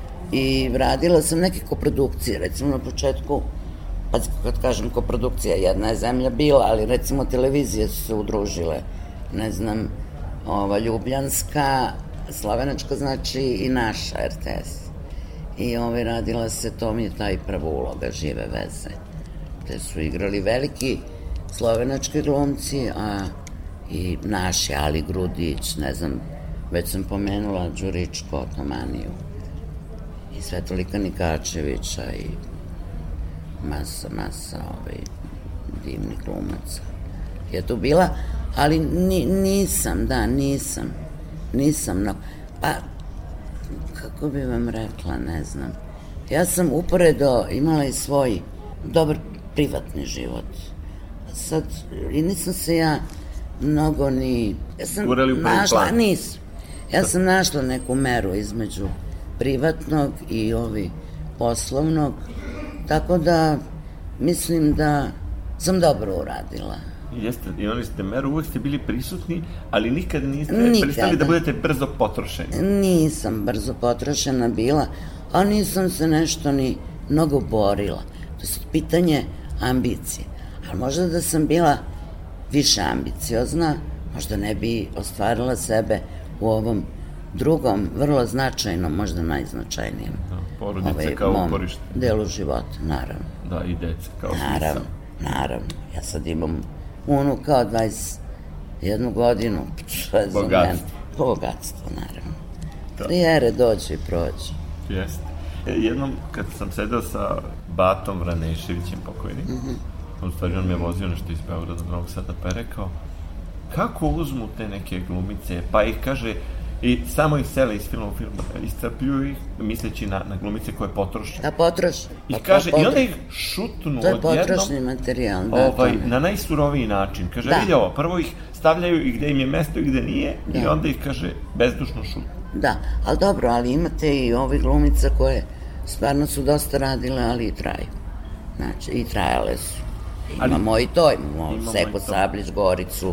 I radila sam neke koprodukcije, recimo na početku, pa kad kažem koprodukcija, jedna je zemlja bila, ali recimo televizije su se udružile, ne znam, ova Ljubljanska, Slovenačka, znači i naša R T S. I ovaj radila se, to mi je taj prva uloga, Žive veze, gde su igrali veliki slovenački glumci, a i naši, Ali Grudić, ne znam, već sam pomenula Đuričko, Tomaniju, i Svetolika Nikačevića i masa, masa ovaj, divnih glumaca je tu bila, ali ni, nisam, da, nisam, nisam, no, pa, kako bi vam rekla, ne znam, ja sam uporedo imala i svoj dobar privatni život. Sad, i nisam se ja mnogo ni... Ja sam Ureli u prvi našla, plan. nisam. Ja sam našla neku meru između privatnog i ovi poslovnog, tako da mislim da sam dobro uradila. Jeste, imali ste meru, uvek ste bili prisutni, ali nikad niste Nikada. pristali da budete brzo potrošeni. Nisam brzo potrošena bila, a nisam se nešto ni mnogo borila. To je sad pitanje ambicije. Ali možda da sam bila više ambiciozna, možda ne bi ostvarila sebe u ovom drugom, vrlo značajnom, možda najznačajnijem Da, porodica kao mom uporište. delu života, naravno. Da, i deca kao Naravno, smisao. naravno. Ja sad imam unu kao dvadeset jednu godinu, što je za Bogatstvo. mene? Bogatstvo, naravno. Da. Karijere dođe i prođe. Jeste. E, jednom, kad sam sedeo sa Batom Vraneševićem pokojnim, Mhm. u stvari on me vozio nešto iz Beograda do Novog Sada, pa je rekao, kako uzmu te neke glumice, pa ih kaže, i samo ih sele iz filma u film, iscrpljuju ih, misleći na, na glumice koje potroše. Da potroši. I Pa to kaže, i potro- onda ih šutnu To je odjednom, potrošni materijal, da, ovaj, to ne. na najsuroviji način. Kaže, Da. vidi ovo, prvo ih stavljaju i gde im je mesto i gde nije, i Da. onda ih, kaže, bezdušno šutnu. Da, ali dobro, ali imate i ovi glumica koje stvarno su dosta radile, ali i traju. Znači, i trajale su. Ali- Imamo i to, imamo Imamo i Seko to. Sablić, Goricu,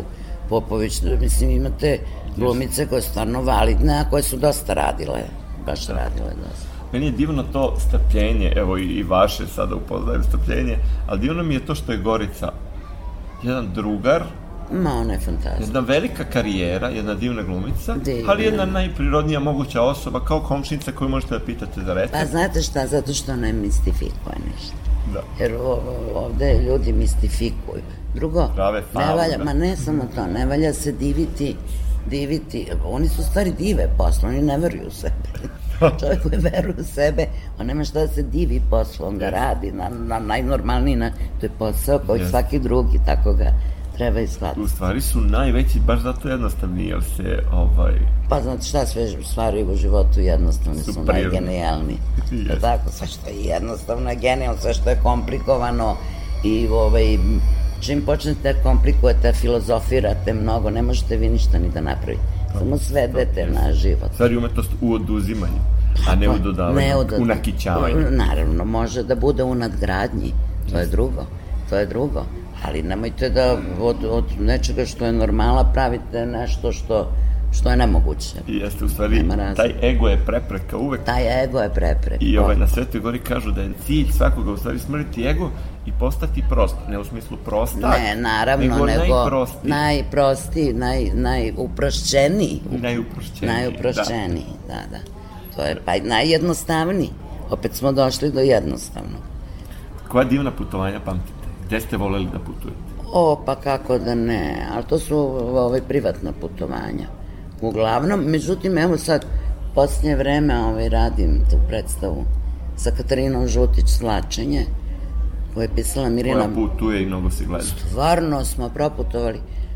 Popović, mislim, imate glumice koje su stvarno validne, a koje su dosta radile, baš radile dosta. Meni je divno to strpljenje, evo i vaše sada upoznaju strpljenje, ali divno mi je to što je Gorica jedan drugar, Ma, ona je fantastika. jedna velika karijera, jedna divna glumica, Divna. ali jedna najprirodnija moguća osoba, kao komšinica koju možete da pitate za recept. Pa znate šta, zato što ne mistifikuje ništa. Da. Jer ovde ljudi mistifikuju. Drugo, Prave ne valja, faule. ma ne samo to, ne valja se diviti, diviti, oni su u stvari dive poslu, oni ne veruju u sebe. Čovjek koji veruje u sebe, on nema šta da se divi poslu, on ga radi na, na najnormalniji, na, to je posao kao i Yes. svaki drugi, tako ga treba ishvatiti. U stvari su najveći, baš zato jednostavni, jer se, ovaj, Pa znate šta, sve stvari u životu jednostavno Su su prirodne. najgenijalni. Jeste. Tako, sve što je jednostavno je genijalno, sve što je komplikovano i ovaj, čim počnete da komplikujete, filozofirate mnogo, ne možete vi ništa ni da napravite. Samo svedete na život. u stvari umetnost u oduzimanju, a ne u dodavanju, Ne u dodavanju. u nakićavanju. Naravno, može da bude u nadgradnji, to je drugo, to je drugo. Ali nemojte da od, od nečega što je normala pravite nešto što, što je nemoguće. I jeste, u stvari, Nema razlike. taj ego je prepreka uvek. Taj ego je preprek. I ovaj, na Svetoj gori kažu da je cilj svakoga u stvari smrti ego i postati prost. Ne u smislu prostak, Ne, naravno, nego, nego najprostiji. najprostiji, naj, najuprošćeniji. Najuprošćeniji, Najuprošćeniji, da. da, To je pa najjednostavniji. Opet smo došli do jednostavnog. Da. Koja divna putovanja pamtite? Gde ste voleli da putujete? O, pa kako da ne, ali to su ovaj, privatna putovanja. Uglavnom, međutim, evo sad, posljednje vreme ovaj, radim tu predstavu sa Katarinom Žutić Slačenje, koju je pisala Mirjana. Koja putuje i mnogo se gleda. Stvarno smo proputovali.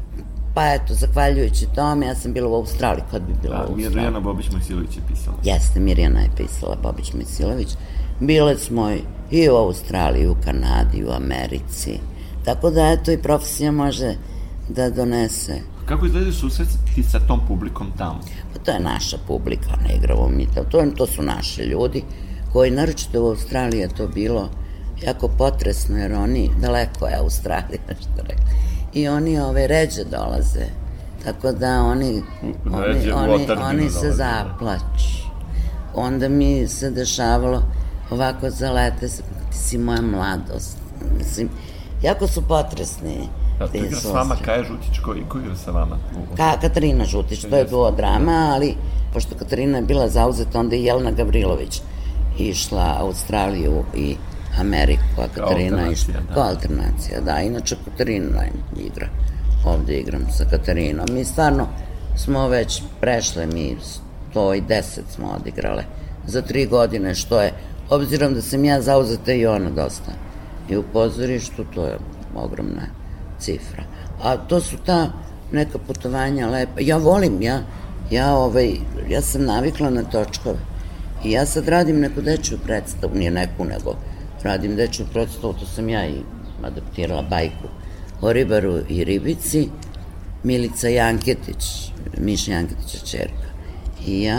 Pa eto, zahvaljujući tome, ja sam bila u Australiji, kad bi bila u Da, Australiji. Mirjana Bobić-Mojsilović je pisala. Jeste, Mirjana je pisala, Bobić Mojsilović. Bile smo i u Australiji, i u Kanadi, i u Americi. Tako da, eto, i profesija može da donese. Kako izgledaju susreti sa tom publikom tamo? Pa to je naša publika, ne igramo mi to. To, to su naši ljudi koji, naročito u Australiji je to bilo jako potresno, jer oni, daleko je Australija, što rekao, i oni ove ređe dolaze. Tako da oni, oni, Ređe u oni, otadžbinu oni se dolaze, zaplaču. Onda mi se dešavalo ovako zalete se, ti si moja mladost. Mislim, jako su potresni. Da, to igra s vama Kaja Žutić, ko, ko igra sa vama? Ka, Katarina Žutić, to je duo drama, ali pošto Katarina je bila zauzeta, onda je Jelena Gavrilović išla Australiju i Ameriku, a Katarina je išla alternacija, da. kao alternacija, da, inače Katarina igra, ovde igram sa Katarinom. Mi stvarno smo već prešle, mi sto deset smo odigrale za tri godine, što je, obzirom da sam ja zauzeta i ona dosta, i u pozorištu, to je ogromna cifra. A to su ta neka putovanja lepa. Ja volim, ja, ja, ovaj, ja sam navikla na točkove. I ja sad radim neku dečju predstavu, nije neku, nego radim dečju predstavu, to sam ja i adaptirala bajku o ribaru i ribici, Milica Janketić, Miša Janketića ćerka, i ja,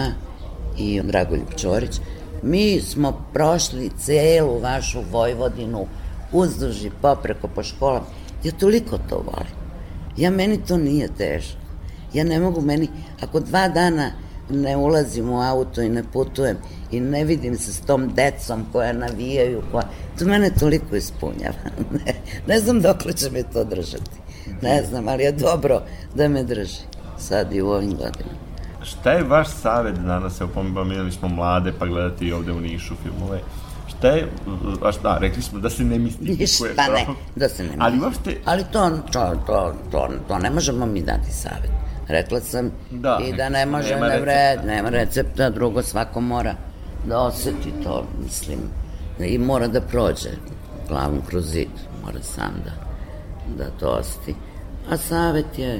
i Dragoljub Čorić. Mi smo prošli celu vašu Vojvodinu, uzduž i popreko po školama. Ja toliko to volim. Ja, meni to nije teško. Ja ne mogu, meni, ako dva dana ne ulazim u auto i ne putujem i ne vidim se s tom decom koja navijaju, koja, to mene toliko ispunjava. Ne, ne znam dokle će me to držati. Ne znam, ali je dobro da me drži. Sad i u ovim godinama. Šta je vaš savjet danas? Evo, pominjali smo mlade, pa gledate i ovde u Nišu filmove. Šta je, a šta, rekli smo da se ne mistifikuje. Ništa ne, da se ne Ali misli. uopšte... Ali to, to, to, to, to ne možemo mi dati savjet. Rekla sam Da, i da ne može, nema ne vred, recepta. nema recepta, drugo svako mora da oseti to, mislim, i mora da prođe glavom kroz zid, mora sam da, da to oseti. A savjet je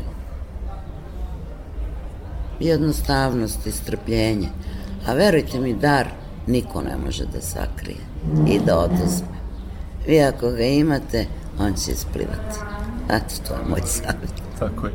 jednostavnost i strpljenje. A verujte mi, dar niko ne može da sakrije i da oduzme. Vi ako ga imate, on će isplivati. Eto, to je moj savjet. Tako je.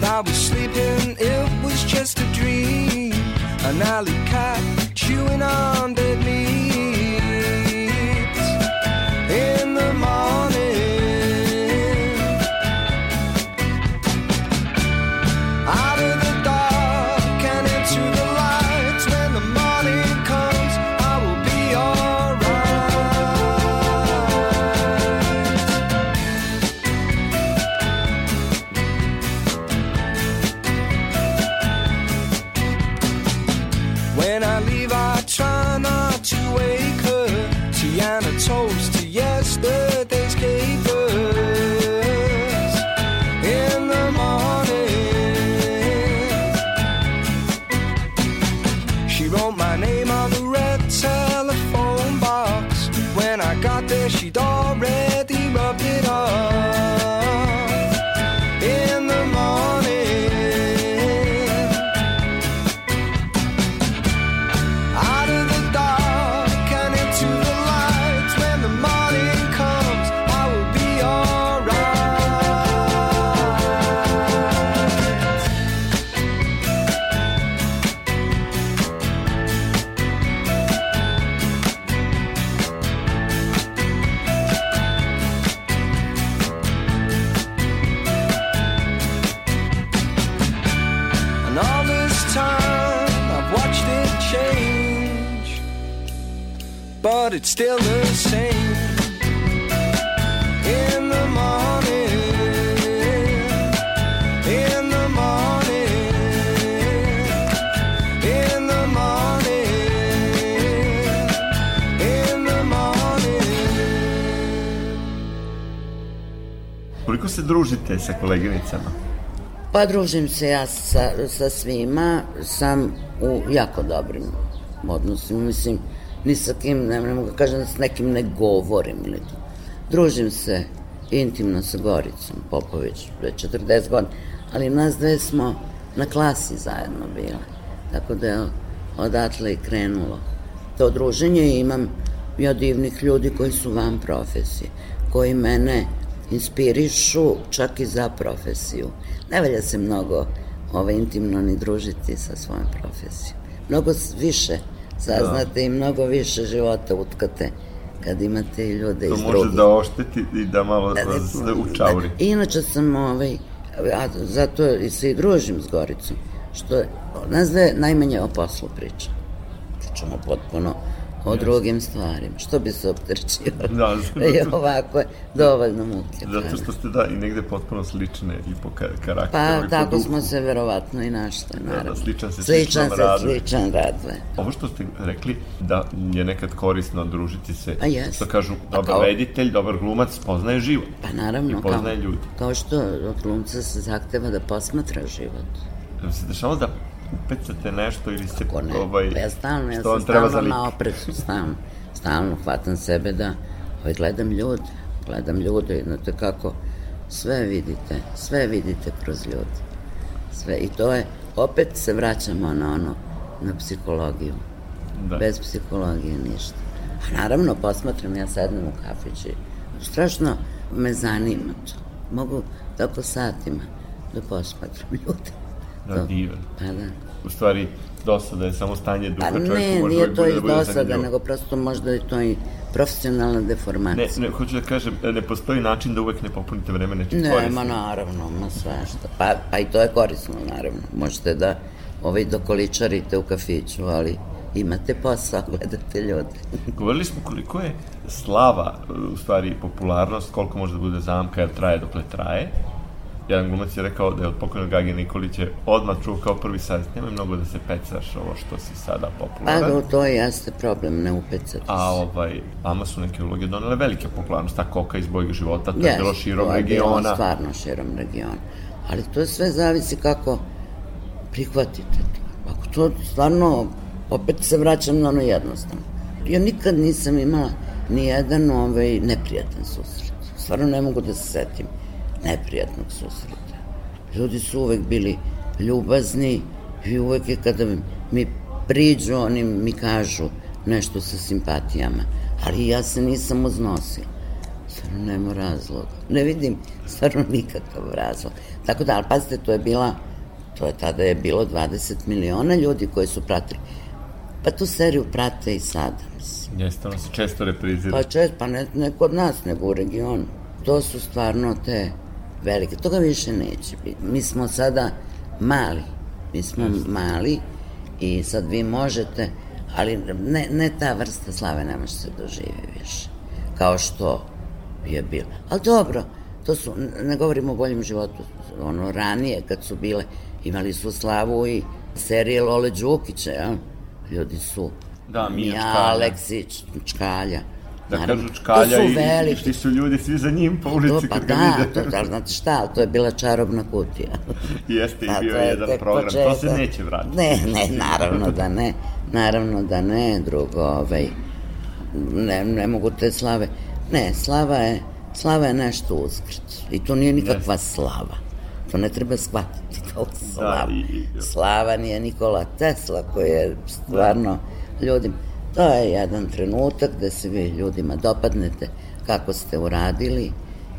I was sleeping, it was just a dream. An alley cat chewing on dead meat. In the morning, out of the dark and into the lights. When the morning comes, I will be When I leave, I try not to wake her. Tiana toast to yesterday's capers. In the morning, she wrote my name on the red telephone box. When I got there, she'd already rubbed it off. In the morning, but it's still the same. In the morning, in the morning, in the morning, in the morning. Koliko se družite sa koleginicama? Pa družim se ja sa, sa svima, sam u jako dobrim odnosima, mislim, ni sa kim, ne, ne mogu kažem da s nekim ne govorim. Ili to. Družim se intimno sa Goricom Popović, već četrdeset godina, ali nas dve smo na klasi zajedno bile, tako da je odatle i krenulo to druženje. I imam ja divnih ljudi koji su van profesije, koji mene inspirišu čak i za profesiju. Ne valja se mnogo ovaj, intimno ni družiti sa svojom profesijom. Mnogo više saznate da. I mnogo više života utkate kad imate i ljude iz drugih. To može da ošteti i da malo da, vas da učauri. I inače sam, ovaj, a zato se i družim s Goricom, što je, nas dve najmanje o poslu pričam. Pričamo potpuno o yes. drugim stvarima. Što bi se opterećivali? Da, I ovako je dovoljno muke. Zato što ste da i negde potpuno slične i po karakteru pa, i po tako duhu. smo se verovatno i našli, naravno. Da, sličan se sličan radu. Sličan rad, ve. Ovo što ste rekli da je nekad korisno družiti se, pa yes. što kažu, dobar kao... reditelj, dobar glumac, poznaje život. Pa naravno, i poznaje kao, ljudi. Kao što od glumca se zahteva da posmatra život. Da se dešava da upecate nešto ili se ne, ovaj, pa ja stalno, ja što sam vam stalno na oprezu, stalno, stalno hvatam sebe da ovaj, gledam ljude, gledam ljude, znate kako, sve vidite, sve vidite kroz ljude, sve, i to je, opet se vraćamo na ono, na psihologiju, da. Bez psihologije ništa. A naravno, posmatram, ja sednem u kafić i strašno me zanima to, mogu tako satima da posmatram ljude. Da, divan. Pa da. U stvari, dosada je samo stanje duha čovjeku. Ne, nije to iz dosada, nego prosto možda je to i profesionalna deformacija. Ne, ne, hoću da kažem, ne postoji način da uvek ne popunite vreme nečim korisno. Ne, ma naravno, ma sve što. Pa, pa i to je korisno, naravno. Možete da ovaj, dokoličarite u kafiću, ali imate posao, gledate ljude. Govorili smo koliko je slava, u stvari popularnost, koliko može da bude zamka, jer traje dokle traje. Jedan glumac je rekao da je od pokojnog Gage Nikolića odmah čuo kao prvi savjet, nemoj mnogo da se pecaš ovo što si sada popularan. Pa to je jeste problem, ne upecati se. A ovaj, vama su neke uloge donele velike popularnost, ta Koka iz Bojeg života, to je bilo širom regiona. Yes, to je bilo stvarno širom regiona. Ali to sve zavisi kako prihvatite to. Ako to stvarno, opet se vraćam na ono jednostavno. Ja nikad nisam imala ni jedan ovaj, neprijatan susret. Stvarno ne mogu da se setim neprijatnog susreta. Ljudi su uvek bili ljubazni i uvek je kada mi priđu, oni mi kažu nešto sa simpatijama, ali ja se nisam uznosila. stvarno nema razloga. Ne vidim stvarno nikakav razlog. Tako da, ali pazite, to je bila, to je tada je bilo dvadeset miliona ljudi koji su pratili. Pa tu seriju prate i sada, mislim. Jeste, ono se često reprizira. Pa čest, pa ne, ne kod nas, nego u regionu. To su stvarno te velike, toga više neće biti. Mi smo sada mali, mi smo mali i sad vi možete, ali ne, ne ta vrsta slave ne može se doživi više, kao što je bilo. Ali dobro, to su, ne govorimo o boljem životu, ono ranije kad su bile, imali su slavu i serije Lole Đukića, ja? Ljudi su Da, Mija Mija Čkalja. Aleksić, Čkalja. Da Naravno, kažu Čkalja to su i veliki. šli su ljudi svi za njim po ulici To, pa kad ga da, vide. to, da, znate šta, ali to je bila čarobna kutija. Jeste i A bio to je je jedan tek program, to se početak. neće vratiti. Ne, ne, naravno da ne, naravno da ne, drugo, ovaj, ne, ne mogu te slave, ne, slava je, slava je nešto uskrt i to nije nikakva slava, to ne treba shvatiti kao slava. i- i- Slava nije Nikola Tesla koji je stvarno ljudima, to je jedan trenutak gde se vi ljudima dopadnete kako ste uradili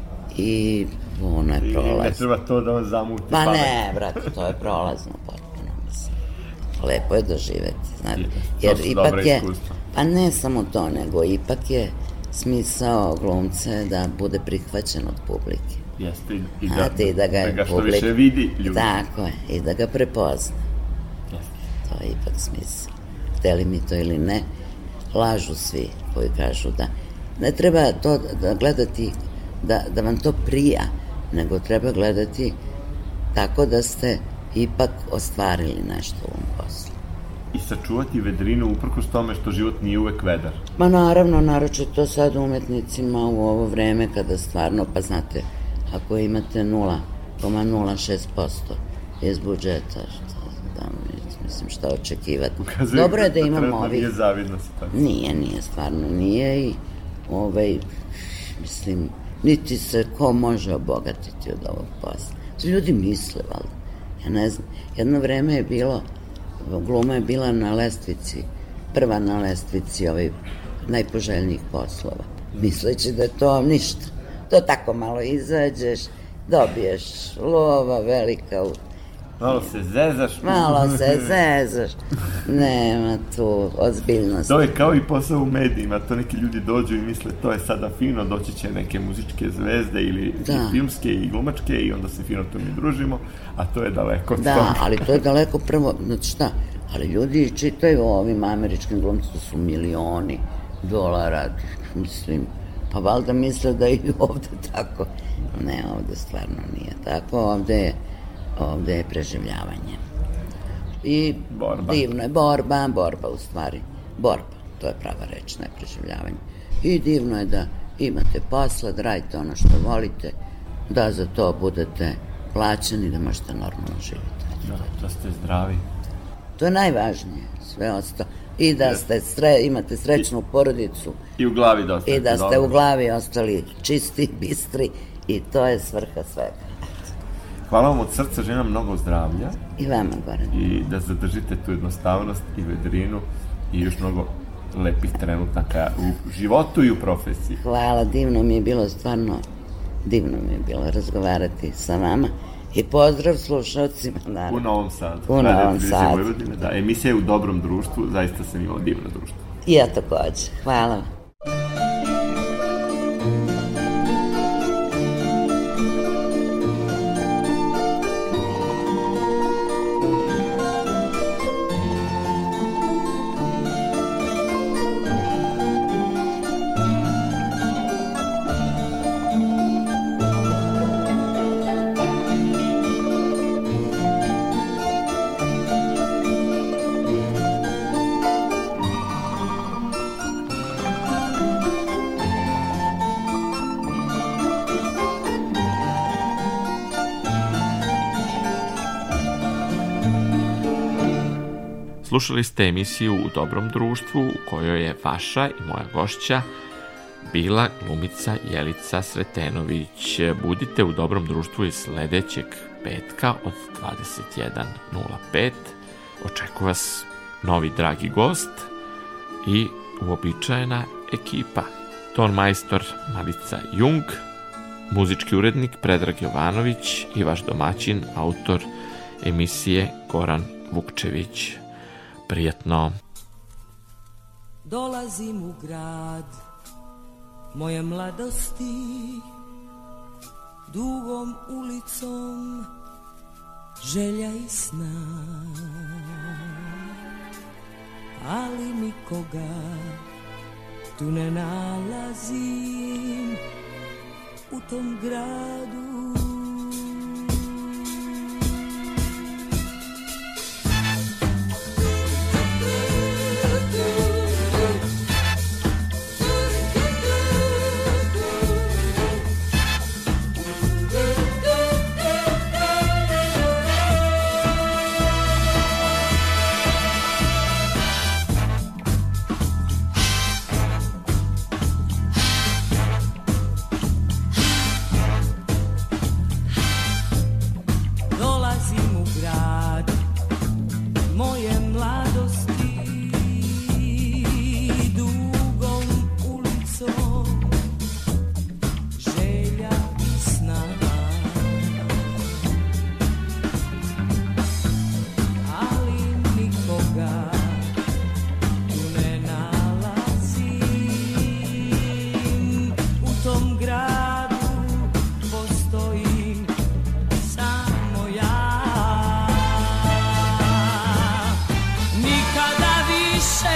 i ono je I ne prolaz. treba to da vam zamuti Ma pamet. ne, brate, to je prolazno potpuno, mislim. Lepo je doživeti, znate. To Jer su ipak dobra je, iskustva. pa ne samo to, nego ipak je smisao glumce da bude prihvaćen od publike. Jeste, i- i da, Znate, i da ga, da ga što publika- više vidi ljudi. Tako je, i da ga prepozna. Jeste. To je ipak smisao. Hteli mi to ili ne, lažu svi koji kažu da ne treba to da gledati, da, da vam to prija, nego treba gledati tako da ste ipak ostvarili nešto u ovom poslu. I sačuvati vedrinu uprkos tome što život nije uvek vedar. Ma naravno, naročito sad umetnicima u ovo vreme kada stvarno, pa znate, ako imate nula zarez nula šest posto iz budžeta, šta, da, mislim šta očekivati. Ukazuje Dobro je da imamo trenutno ovih... Nije zavidna situacija. Nije, nije, stvarno nije i ovaj, mislim, niti se ko može obogatiti od ovog posla. Svi ljudi misle, valjda. Ja ne znam, jedno vreme je bilo, gluma je bila na lestvici, prva na lestvici ovih najpoželjnijih poslova. Misleći da je to ništa. To tako malo izađeš, dobiješ lova velika, Malo se zezaš. malo se zezaš, nema tu ozbiljnosti. To je kao i posao u medijima, to neki ljudi dođu i misle to je sada fino, doći će neke muzičke zvezde ili Da. i filmske i glumačke i onda se fino tu mi družimo, a to je daleko od Da, toga. ali to je daleko prvo, znači šta, ali ljudi čitaju o ovim američkim glumcima, to su milioni dolara, mislim, pa valjda misle da i ovde tako. Ne, ovde stvarno nije tako, ovde je, ovde je preživljavanje. I Borba. divno je, borba, borba u stvari, borba, to je prava reč, ne preživljavanje. I divno je da imate posla, da radite ono što volite, da za to budete plaćeni, da možete normalno živjeti. Da, da ste zdravi. To je najvažnije, sve ostalo. I da ste sre, imate srećnu porodicu I u glavi da ostanete i da ste dobro. u glavi ostali čisti, bistri i to je svrha svega. Hvala vam od srca, želim vam mnogo zdravlja I vama, Goran. i da zadržite tu jednostavnost i vedrinu i još mnogo lepih trenutaka u životu i u profesiji. Hvala, divno mi je bilo, stvarno divno mi je bilo razgovarati sa vama i pozdrav slušalcima. Naravno. U Novom Sadu. U Radio Novom televizije Sadu. Vojvodine, da, emisija je u dobrom društvu, zaista sam imao divno društvo. I ja takođe. Hvala vam. Slušali ste emisiju U dobrom društvu u kojoj je vaša i moja gošća bila glumica Jelica Sretenović. Budite u dobrom društvu i sledećeg petka od dvadeset jedan nula pet. Očekuje vas novi dragi gost i uobičajena ekipa. ton majstor Malica Jung, muzički urednik Predrag Jovanović i vaš domaćin, autor emisije Goran Vukčević. Prijetno. Dolazim u grad moje mladosti, dugom ulicom želja i sna, ali nikoga tu ne nalazim u tom gradu. Nikada više